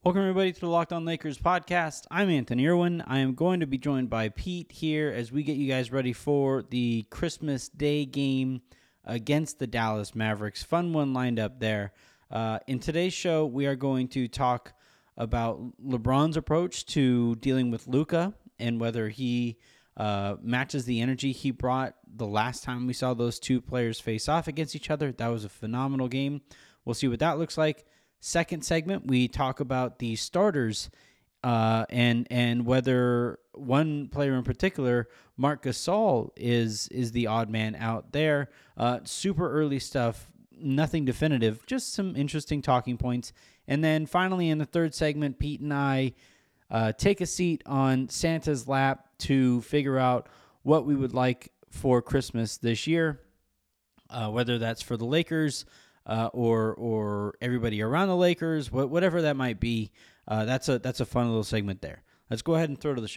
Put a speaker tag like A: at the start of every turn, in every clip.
A: Welcome, everybody, to the Locked On Lakers podcast. I'm Anthony Irwin. I am going to be joined by Pete here as we get you guys ready for the Christmas Day game against the Dallas Mavericks. Fun one lined up there. In today's show, we are going to talk about LeBron's approach to dealing with Luka and whether he matches the energy he brought the last time we saw those two players face off against each other. That was a phenomenal game. We'll see what that looks like. Second segment, we talk about the starters and whether one player in particular, Marc Gasol, is the odd man out there. Super early stuff, nothing definitive, just some interesting talking points. And then finally, in the third segment, Pete and I take a seat on Santa's lap to figure out what we would like for Christmas this year, whether that's for the Lakers, or everybody around the Lakers, whatever that might be. That's a fun little segment there. Let's go ahead and throw to the show.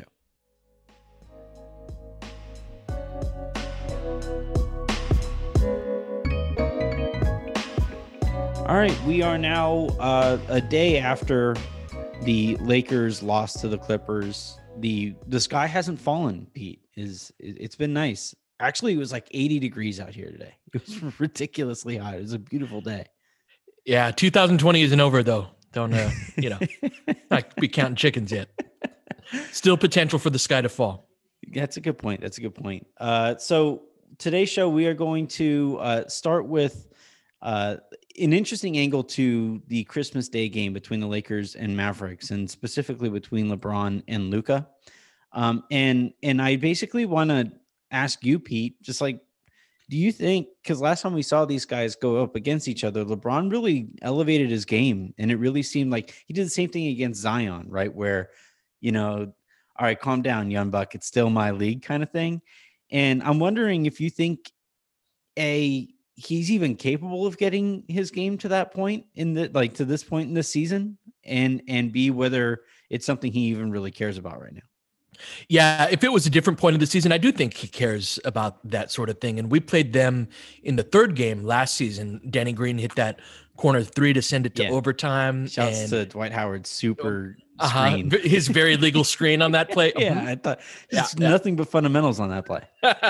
A: All right, we are now a day after the Lakers lost to the Clippers. The sky hasn't fallen, Pete. It's been nice. Actually, it was like 80 degrees out here today. It was ridiculously hot. It was a beautiful day.
B: Yeah, 2020 isn't over, though. Don't, not be counting chickens yet. Still potential for the sky to fall.
A: That's a good point. So today's show, we are going to start with an interesting angle to the Christmas Day game between the Lakers and Mavericks, and specifically between LeBron and Luka. And I basically want to ask you, Pete, just like, do you think, because last time we saw these guys go up against each other, LeBron really elevated his game, and it really seemed like he did the same thing against Zion, right? Where, all right, calm down, young buck, it's still my league kind of thing. And I'm wondering if you think he's even capable of getting his game to that point to this point in the season, and B, whether it's something he even really cares about right now.
B: Yeah, if it was a different point of the season, I do think he cares about that sort of thing. And we played them in the third game last season. Danny Green hit that corner three to send it to overtime.
A: Shouts to Dwight Howard's super screen.
B: His very legal screen on that play.
A: Yeah, I thought nothing but fundamentals on that play.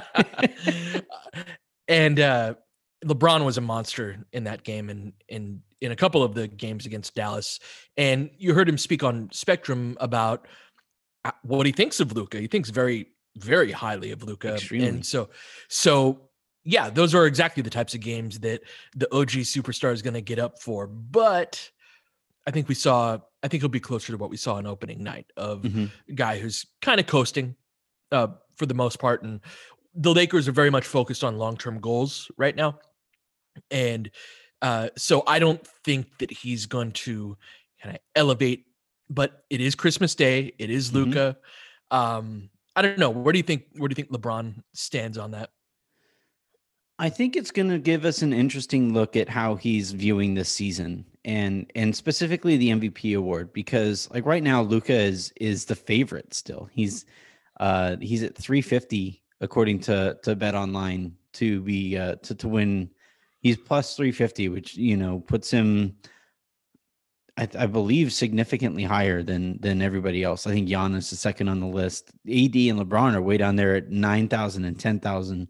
B: And LeBron was a monster in that game and in a couple of the games against Dallas. And you heard him speak on Spectrum about what he thinks of Luka. He thinks very, very highly of Luka.
A: Extremely.
B: And so yeah, those are exactly the types of games that the OG superstar is going to get up for. But I think he'll be closer to what we saw on opening night of a guy who's kind of coasting for the most part. And the Lakers are very much focused on long-term goals right now. And so I don't think that he's going to kind of elevate. But it is Christmas Day. It is Luka. I don't know. Where do you think LeBron stands on that?
A: I think it's going to give us an interesting look at how he's viewing this season and specifically the MVP award, because like right now, Luka is the favorite still. He's at 350 according to Bet Online to be to win. He's plus 350, which puts him, I believe, significantly higher than everybody else. I think Giannis is second on the list. AD and LeBron are way down there at 9,000 and 10,000,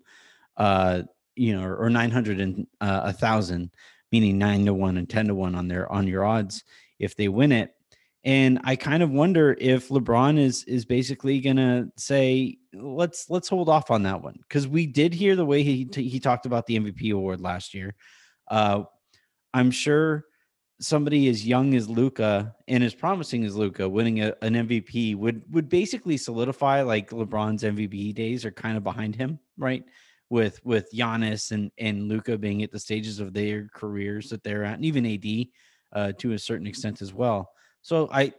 A: or 900 and 1,000, meaning 9-1 and 10-1 on your odds if they win it. And I kind of wonder if LeBron is basically gonna say, let's hold off on that one, because we did hear the way he talked about the MVP award last year. I'm sure somebody as young as Luka and as promising as Luka winning an MVP would basically solidify like LeBron's MVP days are kind of behind him, right? With Giannis and Luka being at the stages of their careers that they're at, and even AD to a certain extent as well. So I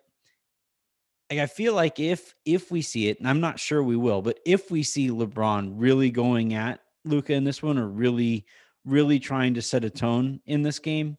A: feel like if we see it, and I'm not sure we will, but if we see LeBron really going at Luka in this one, or really, really trying to set a tone in this game,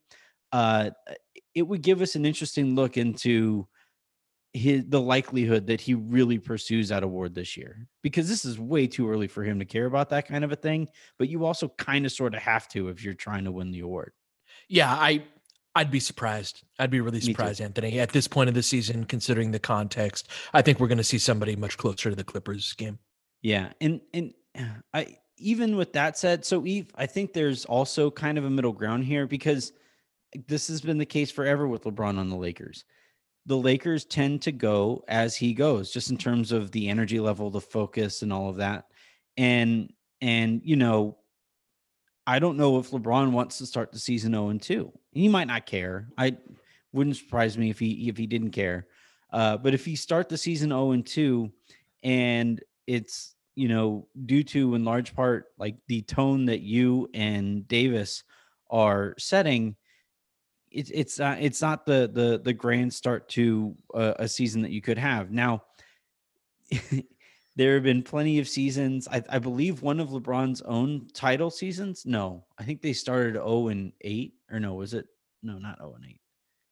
A: it would give us an interesting look into the likelihood that he really pursues that award this year, because this is way too early for him to care about that kind of a thing. But you also kind of sort of have to if you're trying to win the award.
B: Yeah, I I'd be surprised. I'd be really
A: Me too.
B: surprised, Anthony. At this point of the season, considering the context, I think we're going to see somebody much closer to the Clippers game.
A: Yeah, and I even with that said, so Eve, I think there's also kind of a middle ground here because this has been the case forever with LeBron on the Lakers. The Lakers tend to go as he goes, just in terms of the energy level, the focus, and all of that. And you know, I don't know if LeBron wants to start the season 0-2. He might not care. I wouldn't surprise me if he didn't care. But if he start the season 0-2, and it's, you know, due to in large part like the tone that you and Davis are setting, it's not the grand start to a season that you could have. Now, there have been plenty of seasons. I believe one of LeBron's own title seasons. No, I think they started 0-8, or no, was it? No, not 0-8.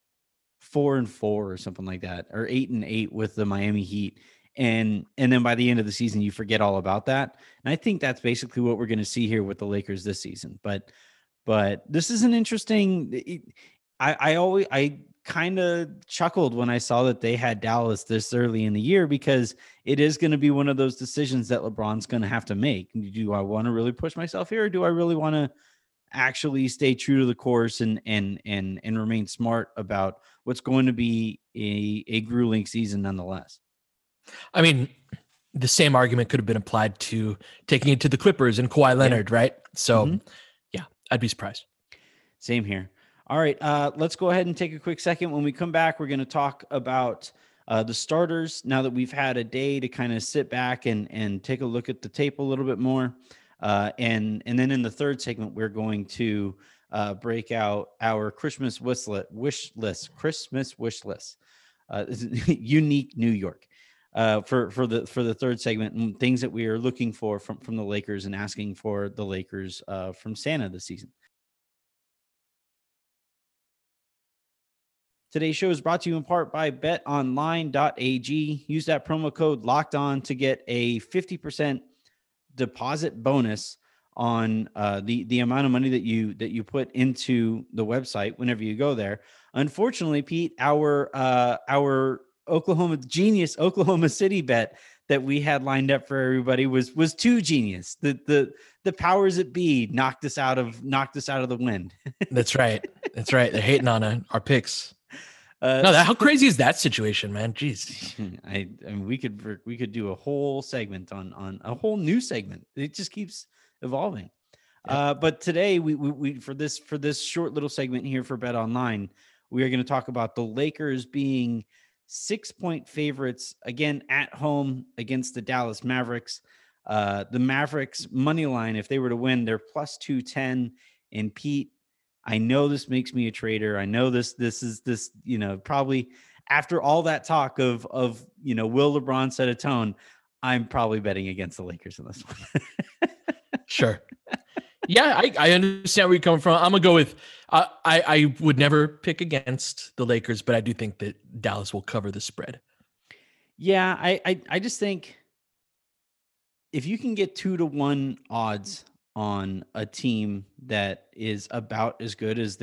A: 4-4 or something like that, or 8-8 with the Miami Heat. And then by the end of the season, you forget all about that. And I think that's basically what we're going to see here with the Lakers this season. But this is an interesting. I kind of chuckled when I saw that they had Dallas this early in the year, because it is going to be one of those decisions that LeBron's going to have to make. Do I want to really push myself here, or do I really want to actually stay true to the course and remain smart about what's going to be a grueling season nonetheless?
B: I mean, the same argument could have been applied to taking it to the Clippers and Kawhi Leonard, right? So, yeah, I'd be surprised.
A: Same here. All right, let's go ahead and take a quick second. When we come back, we're going to talk about the starters now that we've had a day to kind of sit back and take a look at the tape a little bit more. And then in the third segment, we're going to break out our Christmas wish list, unique New York, for the third segment, and things that we are looking for from the Lakers and asking for the Lakers from Santa this season. Today's show is brought to you in part by betonline.ag. Use that promo code Locked On to get a 50% deposit bonus on the amount of money that you put into the website whenever you go there. Unfortunately, Pete, our Oklahoma City bet that we had lined up for everybody was too genius. The powers that be knocked us out of the wind.
B: That's right. They're hating on our picks. How crazy is that situation, man? Jeez.
A: I mean, we could do a whole segment on a whole new segment. It just keeps evolving. Yep. But today we for this short little segment here for Bet Online, we are going to talk about the Lakers being 6-point favorites again at home against the Dallas Mavericks. The Mavericks money line, if they were to win, they're plus 210. And Pete, I know this makes me a traitor. I know this is, you know, probably after all that talk of, you know, will LeBron set a tone, I'm probably betting against the Lakers in this one.
B: Sure. Yeah, I understand where you're coming from. I'm going to go with, I would never pick against the Lakers, but I do think that Dallas will cover the spread.
A: Yeah, I just think if you can get 2-1 odds on a team that is about as good as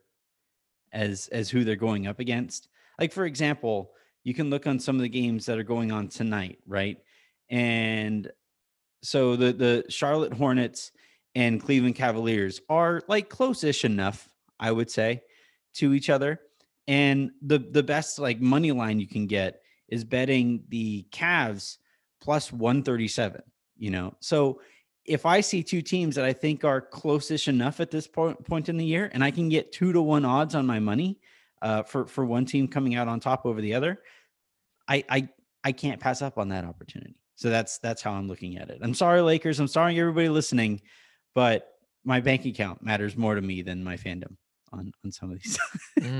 A: as who they're going up against. Like, for example, you can look on some of the games that are going on tonight, right? And so the Charlotte Hornets and Cleveland Cavaliers are like close-ish enough, I would say, to each other. And the best like money line you can get is betting the Cavs plus 137, you know? So if I see two teams that I think are close-ish enough at this point in the year, and I can get 2-1 odds on my money for one team coming out on top over the other, I can't pass up on that opportunity. So that's how I'm looking at it. I'm sorry, Lakers. I'm sorry, everybody listening, but my bank account matters more to me than my fandom on some of these.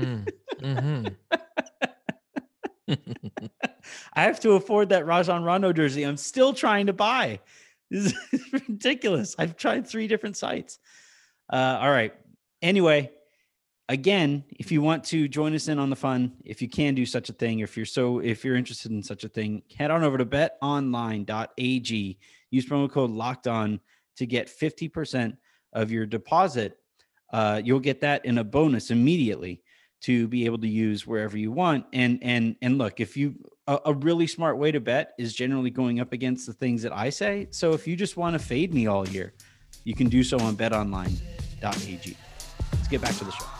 A: I have to afford that Rajon Rondo jersey I'm still trying to buy. This is ridiculous. I've tried 3 different sites. All right. Anyway, again, if you want to join us in on the fun, if you can do such a thing, if you're interested in such a thing, head on over to betonline.ag. Use promo code Locked On to get 50% of your deposit. You'll get that in a bonus immediately to be able to use wherever you want. And look, if you a really smart way to bet is generally going up against the things that I say. So if you just want to fade me all year, you can do so on betonline.ag. Let's get back to the show.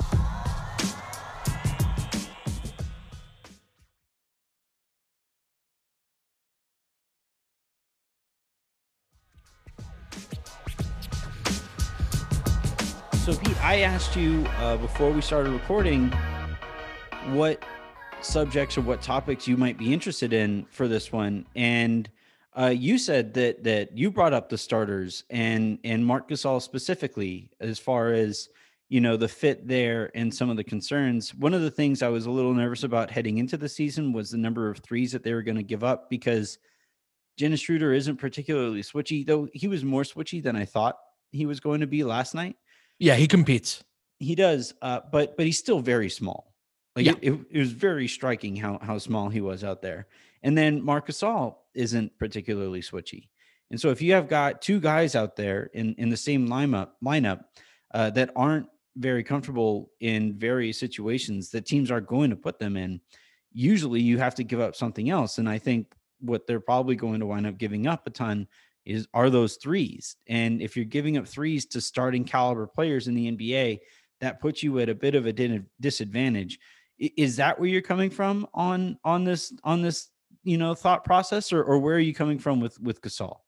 A: So Pete, I asked you before we started recording what subjects or what topics you might be interested in for this one, and you said that you brought up the starters and Marc Gasol specifically, as far as the fit there and some of the concerns. One of the things I was a little nervous about heading into the season was the number of threes that they were going to give up, because Dennis Schroeder isn't particularly switchy, though he was more switchy than I thought he was going to be last night.
B: Yeah, he competes.
A: He does, but he's still very small. Like
B: Yeah.
A: it was very striking how small he was out there. And then Marc Gasol isn't particularly switchy. And so if you have got two guys out there in the same lineup that aren't very comfortable in various situations that teams are going to put them in, usually you have to give up something else. And I think what they're probably going to wind up giving up a ton are those threes. And if you're giving up threes to starting caliber players in the NBA, that puts you at a bit of a disadvantage. Is that where you're coming from on this thought process, or where are you coming from with Gasol?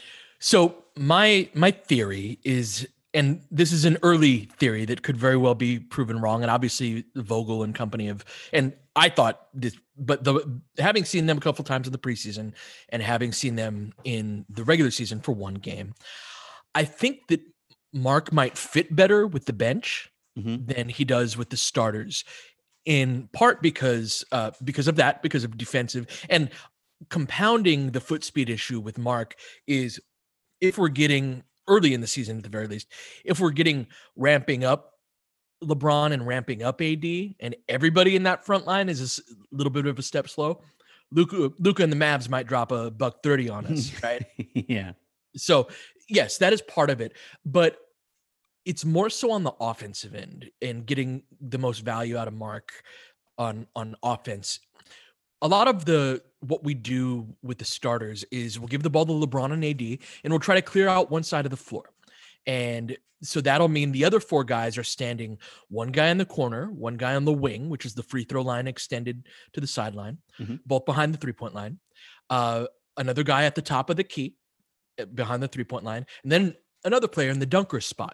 B: So my theory is, and this is an early theory that could very well be proven wrong, and obviously Vogel and company and I thought this, but having seen them a couple times in the preseason and having seen them in the regular season for one game, I think that Marc might fit better with the bench than he does with the starters, in part because of defensive, and compounding the foot speed issue with Marc is, if we're getting early in the season, at the very least, if we're getting ramping up LeBron and ramping up AD, and everybody in that front line is a little bit of a step slow, Luka and the Mavs might drop a $130 on us, right?
A: Yeah.
B: So yes, that is part of it, but it's more so on the offensive end and getting the most value out of Marc on offense. A lot of what we do with the starters is we'll give the ball to LeBron and AD, and we'll try to clear out one side of the floor. And so that'll mean the other four guys are standing, one guy in the corner, one guy on the wing, which is the free throw line extended to the sideline, both behind the 3-point line. Another guy at the top of the key behind the 3-point line, and then another player in the dunker spot.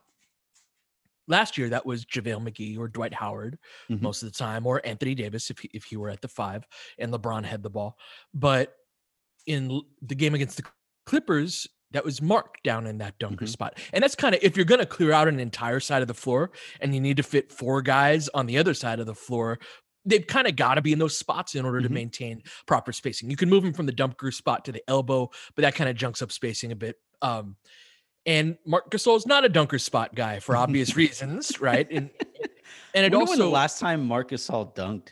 B: Last year, that was JaVale McGee or Dwight Howard most of the time, or Anthony Davis if he were at the 5 and LeBron had the ball. But in the game against the Clippers, that was Marc down in that dunker spot. And that's kind of, if you're going to clear out an entire side of the floor and you need to fit 4 guys on the other side of the floor, they've kind of got to be in those spots in order to maintain proper spacing. You can move them from the dunker spot to the elbow, but that kind of junks up spacing a bit. And Marc Gasol is not a dunker spot guy for obvious reasons, right? And it also,
A: when the last time Marc Gasol dunked.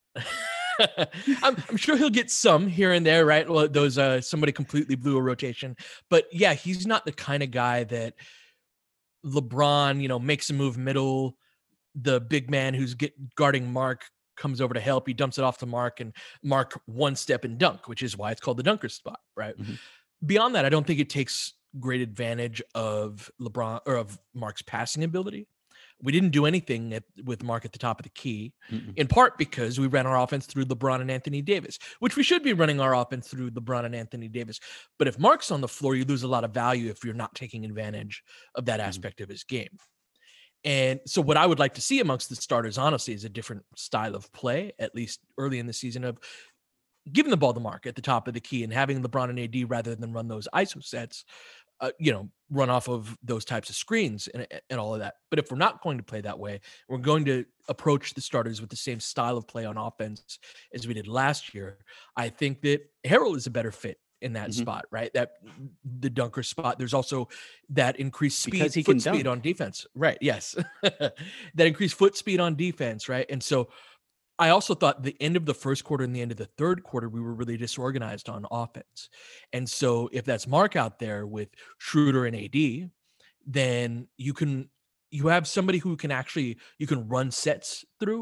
B: I'm sure he'll get some here and there, right? Well, those somebody completely blew a rotation, but yeah, he's not the kind of guy that LeBron, makes a move middle. The big man who's guarding Marc comes over to help. He dumps it off to Marc, and Marc one step and dunk, which is why it's called the dunker spot, right? Beyond that, I don't think it takes great advantage of LeBron or of Marc's passing ability. We didn't do anything with Marc at the top of the key, in part because we ran our offense through LeBron and Anthony Davis, which we should be running our offense through LeBron and Anthony Davis. But if Marc's on the floor, you lose a lot of value if you're not taking advantage of that aspect of his game. And so what I would like to see amongst the starters, honestly, is a different style of play, at least early in the season, of giving the ball to Marc at the top of the key and having LeBron and AD, rather than run those ISO sets, run off of those types of screens and all of that. But if we're not going to play that way, we're going to approach the starters with the same style of play on offense as we did last year. I think that Harrell is a better fit in that spot, right? That the dunker spot. There's also that increased speed,
A: because he
B: foot
A: can
B: speed
A: dunk
B: on defense, right? Yes, that increased foot speed on defense, right? And so I also thought the end of the first quarter and the end of the third quarter, we were really disorganized on offense. And so if that's Marc out there with Schroeder and AD, then you have somebody who can actually, you can run sets through.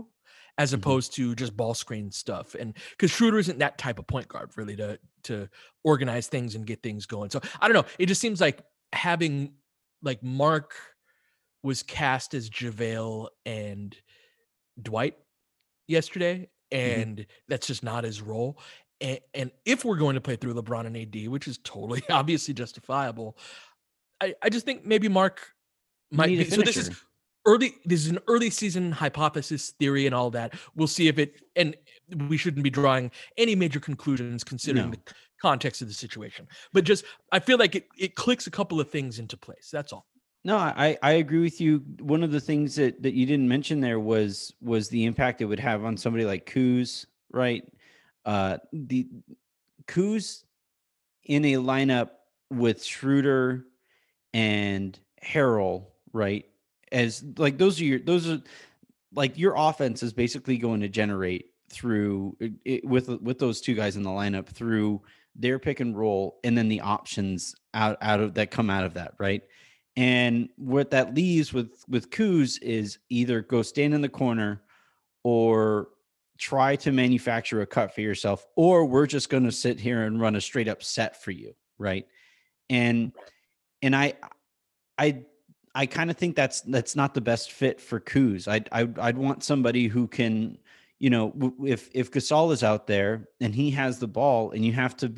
B: as opposed to just ball screen stuff. And because Schroeder isn't that type of point guard really to organize things and get things going. So I don't know. It just seems like having like Mark was cast as JaVale and Dwight yesterday, and that's just not his role. And if we're going to play through LeBron and AD, which is totally obviously justifiable, I just think maybe Mark might be. So this is an early season hypothesis theory and all that. We'll see if it, and we shouldn't be drawing any major conclusions considering the context of the situation. But just, I feel like it clicks a couple of things into place. That's all.
A: No, I agree with you. One of the things that you didn't mention there was the impact it would have on somebody like Kuz, right? The Kuz in a lineup with Schroeder and Harrell, right? As like those are like your offense is basically going to generate through it, with those two guys in the lineup through their pick and roll, and then the options out of that come out of that, right? And what that leaves with Kuz is either go stand in the corner or try to manufacture a cut for yourself, or we're just going to sit here and run a straight up set for you, right? And I kind of think that's not the best fit for Kuz. I'd want somebody who can, you know, if Gasol is out there and he has the ball, and you have to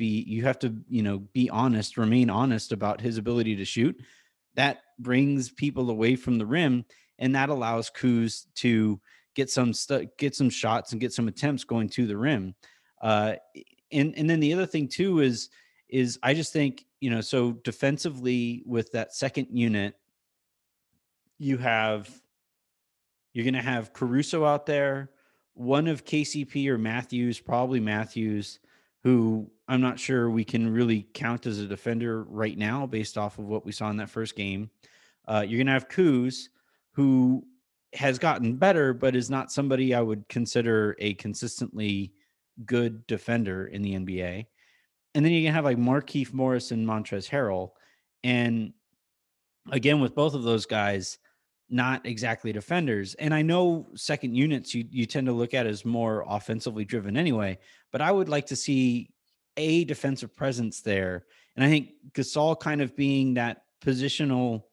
A: be honest, remain honest about his ability to shoot. That brings people away from the rim, and that allows Kuz to get some shots and get some attempts going to the rim. And then the other thing too is I just think, you know, so defensively with that second unit, you're going to have Caruso out there, one of KCP or Matthews, probably Matthews, who I'm not sure we can really count as a defender right now based off of what we saw in that first game. You're going to have Kuz, who has gotten better, but is not somebody I would consider a consistently good defender in the NBA. And then you're going to have like Markieff Morris and Montrezl Harrell. And again, with both of those guys, not exactly defenders. And I know second units you tend to look at as more offensively driven anyway, but I would like to see a defensive presence there. And I think Gasol kind of being that positional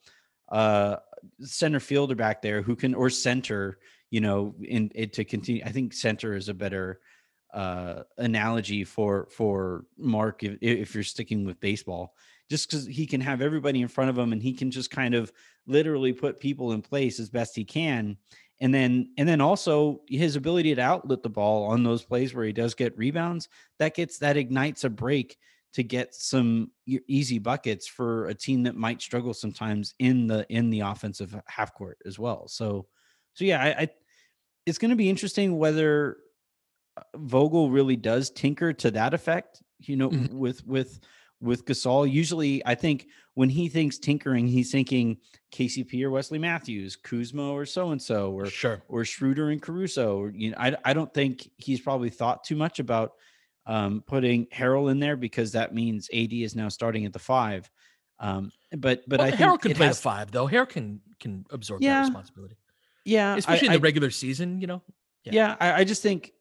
A: center fielder back there who can, or center, you know, in it to continue. I think center is a better analogy for Mark if you're sticking with baseball, just because he can have everybody in front of him and he can just kind of literally put people in place as best he can. And then also his ability to outlet the ball on those plays where he does get rebounds, that ignites a break to get some easy buckets for a team that might struggle sometimes in the offensive half court as well. So yeah, it's going to be interesting whether Vogel really does tinker to that effect, you know, with Gasol. Usually I think when he thinks tinkering, he's thinking KCP or Wesley Matthews, Kuzma or so-and-so, or Schroeder and Caruso. Or, you know, I don't think he's probably thought too much about putting Harrell in there, because that means AD is now starting at the 5. But I think
B: Harrell can play the 5 though. Harrell can absorb that responsibility.
A: Yeah.
B: Especially in the regular season, you know?
A: Yeah. I just think,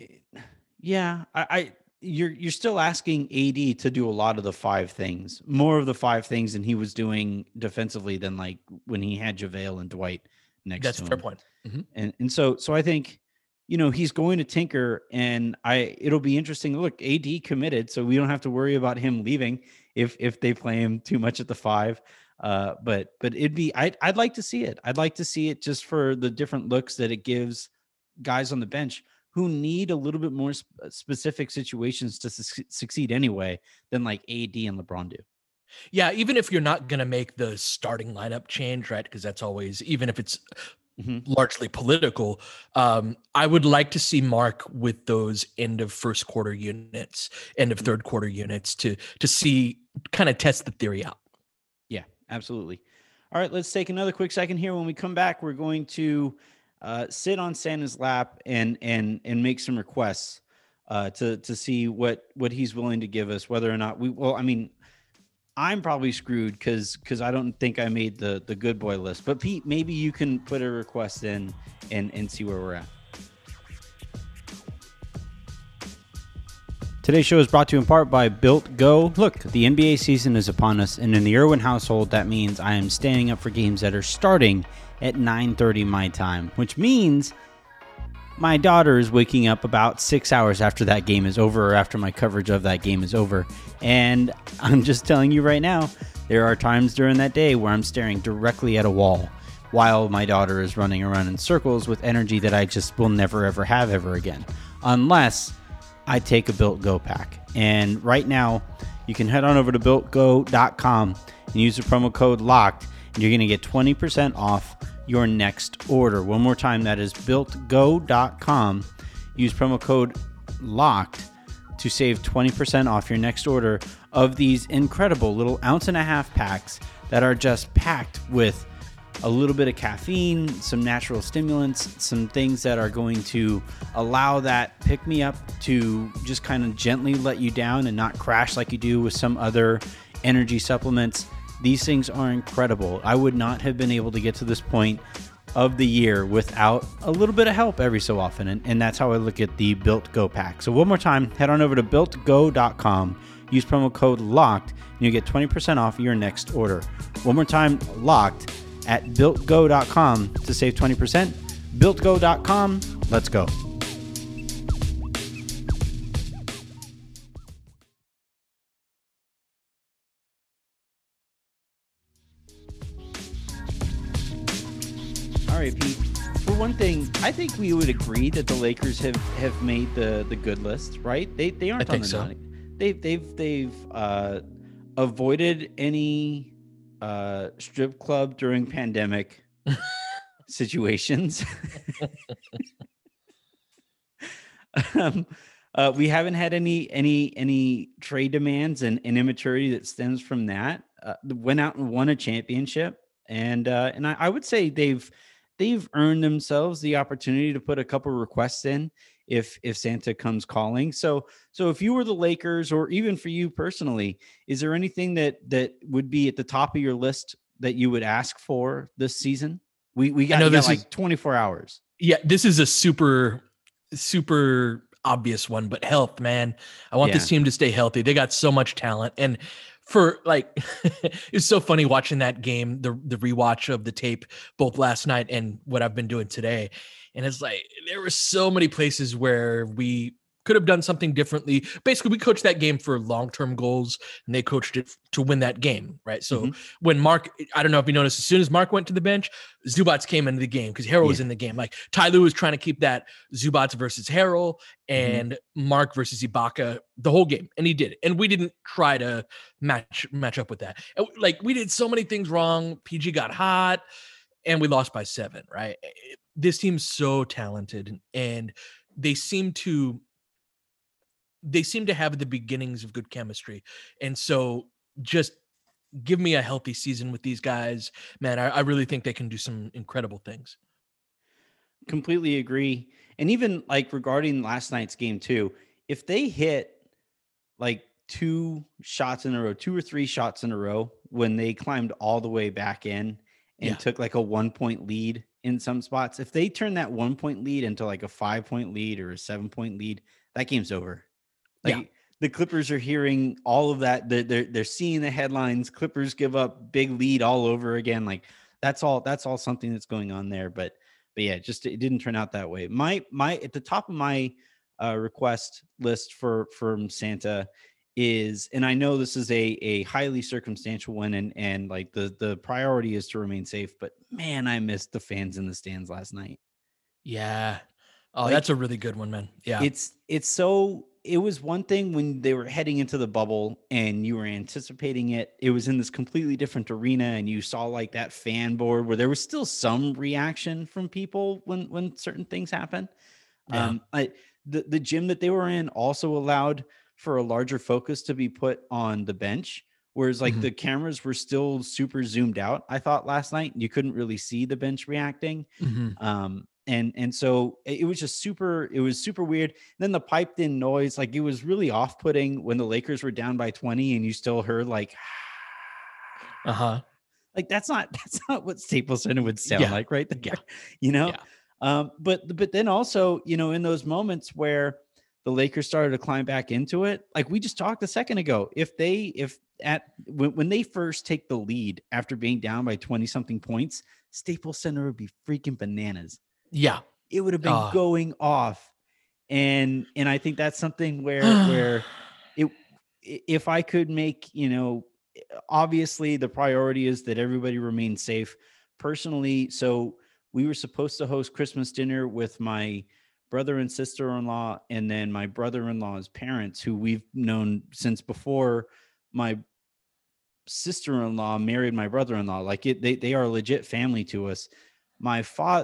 A: you're still asking AD to do a lot of the 5 things, more of the 5 things than he was doing defensively than like when he had JaVale and Dwight next to him.
B: That's a fair point.
A: And so I think, you know, he's going to tinker, and it'll be interesting. Look, AD committed, so we don't have to worry about him leaving if they play him too much at the 5. But I'd like to see it. I'd like to see it just for the different looks that it gives guys on the bench who need a little bit more specific situations to succeed anyway than like AD and LeBron do.
B: Yeah, even if you're not going to make the starting lineup change, right? Because that's always, even if it's largely political, I would like to see Mark with those end of first quarter units, end of third quarter units to see, kind of test the theory out.
A: Yeah, absolutely. All right, let's take another quick second here. When we come back, we're going to sit on Santa's lap and make some requests to see what he's willing to give us, whether or not I'm probably screwed because I don't think I made the good boy list. But Pete, maybe you can put a request in and see where we're at. Today's show is brought to you in part by Built Go. Look, the NBA season is upon us, and in the Irwin household, that means I am standing up for games that are starting at 9:30 my time, which means my daughter is waking up about 6 hours after that game is over, or after my coverage of that game is over. And I'm just telling you right now, there are times during that day where I'm staring directly at a wall while my daughter is running around in circles with energy that I just will never, ever have ever again, unless I take a Built Go pack. And right now, you can head on over to BuiltGo.com and use the promo code LOCKED, and you're going to get 20% off your next order. One more time, that is BuiltGo.com. Use promo code LOCKED to save 20% off your next order of these incredible little 1.5 ounce packs that are just packed with a little bit of caffeine, some natural stimulants, some things that are going to allow that pick-me-up to just kind of gently let you down and not crash like you do with some other energy supplements. These things are incredible. I would not have been able to get to this point of the year without a little bit of help every so often, and that's how I look at the Built Go pack. So one more time, head on over to BuiltGo.com, use promo code LOCKED, and you get 20% off your next order. One more time, LOCKED, at BuiltGo.com to save 20%. BuiltGo.com, let's go. All right, Pete. For one thing, I think we would agree that the Lakers have made the good list, right? They aren't on the naughty. They've avoided any strip club during pandemic situations. We haven't had any trade demands and immaturity that stems from that. Went out and won a championship, and I would say they've earned themselves the opportunity to put a couple requests in if Santa comes calling. So if you were the Lakers, or even for you personally, is there anything that would be at the top of your list that you would ask for this season? We got like 24 hours.
B: Yeah, this is a super obvious one, but health, man. I want this team to stay healthy. They got so much talent, and for like, it's so funny watching that game, the rewatch of the tape, both last night and what I've been doing today. And it's like, there were so many places where we could have done something differently. Basically, we coached that game for long-term goals, and they coached it to win that game, right? So when Mark, I don't know if you noticed, as soon as Mark went to the bench, Zubats came into the game because Harrell was in the game. Like, Ty Lue was trying to keep that Zubats versus Harrell and Mark versus Ibaka the whole game, and he did it. And we didn't try to match up with that. Like, we did so many things wrong. PG got hot, and we lost by 7, right? This team's so talented, and they seem to have the beginnings of good chemistry. And so just give me a healthy season with these guys, man. I really think they can do some incredible things.
A: Completely agree. And even like regarding last night's game too, if they hit like 2 shots in a row, 2 or 3 shots in a row, when they climbed all the way back in and took like a 1-point lead in some spots, if they turn that 1-point lead into like a 5-point lead or a 7-point lead, that game's over. Like the Clippers are hearing all of that. They're seeing the headlines. Clippers give up big lead all over again. Like that's all something that's going on there. But yeah, just it didn't turn out that way. My at the top of my request list from Santa is, and I know this is a highly circumstantial one, and like the priority is to remain safe. But man, I missed the fans in the stands last night.
B: Yeah. Oh, like, that's a really good one, man. Yeah.
A: It was one thing when they were heading into the bubble and you were anticipating it. It was in this completely different arena, and you saw like that fan board where there was still some reaction from people when certain things happen.
B: Yeah.
A: The gym that they were in also allowed for a larger focus to be put on the bench, whereas like the cameras were still super zoomed out. I thought last night you couldn't really see the bench reacting. And so it was just super weird. And then the piped in noise, like it was really off-putting when the Lakers were down by 20 and you still heard like, like that's not what Staples Center would sound like, right? You know? But then also, you know, in those moments where the Lakers started to climb back into it, like we just talked a second ago, when they first take the lead after being down by 20 something points, Staples Center would be freaking bananas.
B: Yeah.
A: It would have been going off. And I think that's something where if I could make, obviously the priority is that everybody remains safe. Personally, so we were supposed to host Christmas dinner with my brother and sister-in-law, and then my brother-in-law's parents, who we've known since before my sister-in-law married my brother-in-law. Like they are a legit family to us. My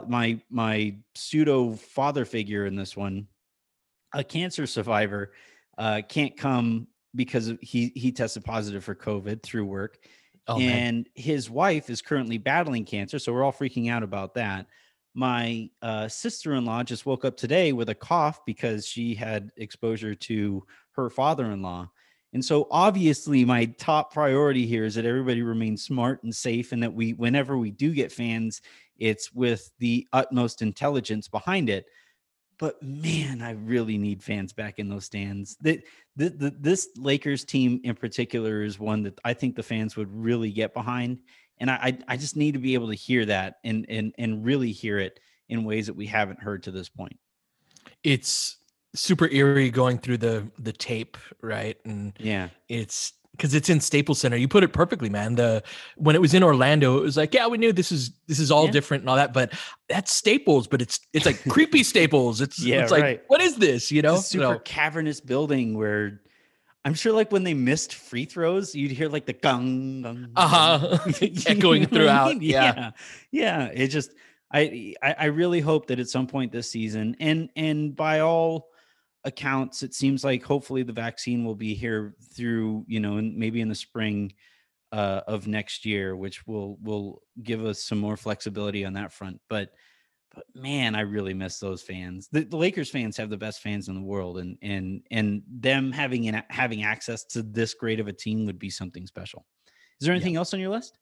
A: pseudo father figure in this one, a cancer survivor, can't come because he tested positive for COVID through work. And his wife is currently battling cancer. So we're all freaking out about that. My sister-in-law just woke up today with a cough because she had exposure to her father-in-law. And so obviously my top priority here is that everybody remains smart and safe, and that whenever we do get fans, it's with the utmost intelligence behind it. But man, I really need fans back in those stands. This Lakers team in particular is one that I think the fans would really get behind. And I just need to be able to hear that and really hear it in ways that we haven't heard to this point.
B: It's super eerie going through the tape, right? And
A: yeah,
B: it's because it's in Staples Center. You put it perfectly, man. When it was in Orlando, it was like, yeah, we knew this is all different and all that, but that's Staples, but it's like creepy Staples. It's like, right. What is this?
A: It's a super cavernous building where I'm sure, like when they missed free throws, you'd hear like the gong,
B: echoing throughout. I mean?
A: Yeah. It just, I really hope that at some point this season, and by all accounts, it seems like hopefully the vaccine will be here through, and maybe in the spring of next year, which will give us some more flexibility on that front. But man, I really miss those fans. The Lakers fans have the best fans in the world, and them having access to this great of a team would be something special. Is there anything else on your list?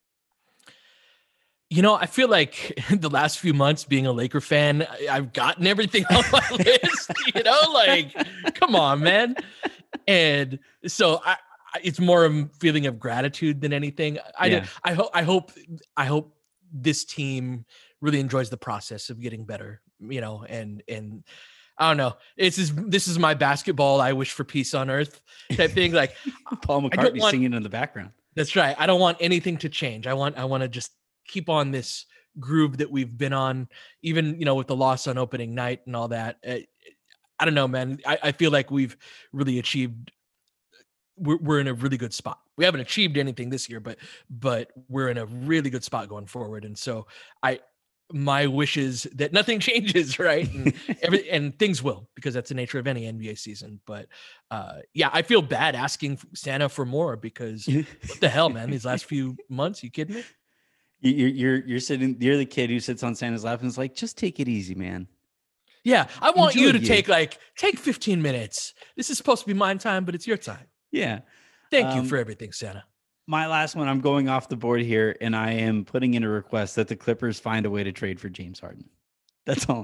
B: I feel like the last few months being a Laker fan, I've gotten everything on my list, like, come on, man. And so it's more a feeling of gratitude than anything. I hope this team really enjoys the process of getting better, and I don't know. This is my basketball. I wish for peace on earth type thing. Like
A: Paul McCartney singing in the background.
B: That's right. I don't want anything to change. I want to just keep on this groove that we've been on, even, with the loss on opening night and all that. I don't know, man. I feel like we've really achieved. We're in a really good spot. We haven't achieved anything this year, but we're in a really good spot going forward. And so my wish is that nothing changes, right? And and things will, because that's the nature of any NBA season. But I feel bad asking Santa for more, because what the hell, man? These last few months, you kidding me?
A: You're the kid who sits on Santa's lap and is like, just take it easy, man.
B: Yeah, I want you to take 15 minutes. This is supposed to be my time, but it's your time.
A: Yeah.
B: Thank you for everything, Santa.
A: My last one, I'm going off the board here, and I am putting in a request that the Clippers find a way to trade for James Harden. That's all.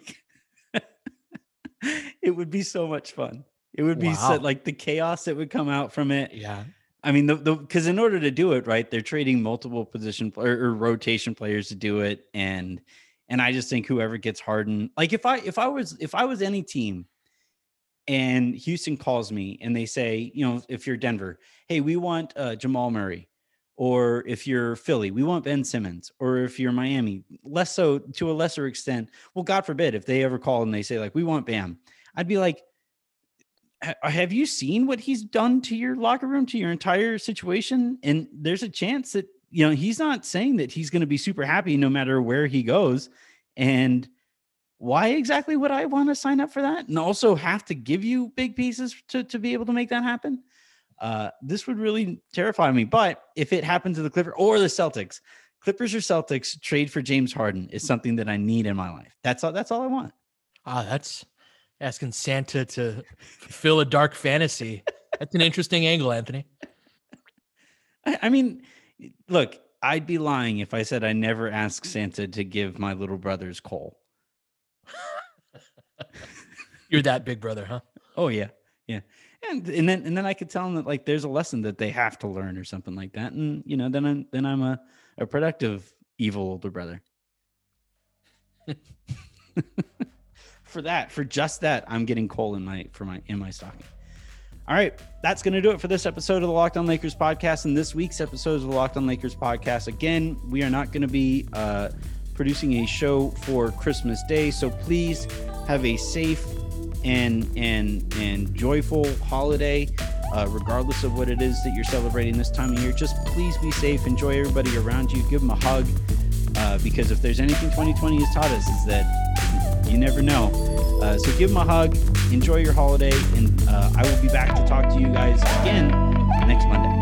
A: It would be so much fun. It would be like the chaos that would come out from it.
B: Yeah.
A: I mean, because in order to do it, right, they're trading multiple position or rotation players to do it, and I just think whoever gets Harden, like if I was any team, and Houston calls me and they say, if you're Denver, hey, we want Jamal Murray, or if you're Philly, we want Ben Simmons, or if you're Miami, less so to a lesser extent. Well, God forbid if they ever call and they say like, we want Bam, I'd be like, have you seen what he's done to your locker room, to your entire situation? And there's a chance that, he's not saying that he's going to be super happy no matter where he goes. And why exactly would I want to sign up for that and also have to give you big pieces to be able to make that happen? This would really terrify me. But if it happened to the Clippers or the Celtics, Clippers or Celtics trade for James Harden is something that I need in my life. That's all I want.
B: That's asking Santa to fulfill a dark fantasy. That's an interesting angle, Anthony.
A: I mean, look, I'd be lying if I said I never asked Santa to give my little brothers coal.
B: You're that big brother, huh?
A: Oh yeah. Yeah. And then I could tell them that like there's a lesson that they have to learn or something like that. And then I'm a productive evil older brother. For just that, I'm getting coal in my stocking. All right, that's going to do it for this episode of the Locked On Lakers podcast and this week's episode of the Locked On Lakers podcast. Again, we are not going to be producing a show for Christmas Day, so please have a safe and joyful holiday, regardless of what it is that you're celebrating this time of year. Just please be safe, enjoy everybody around you, give them a hug, because if there's anything 2020 has taught us is that you never know. So give them a hug, enjoy your holiday, and I will be back to talk to you guys again next Monday.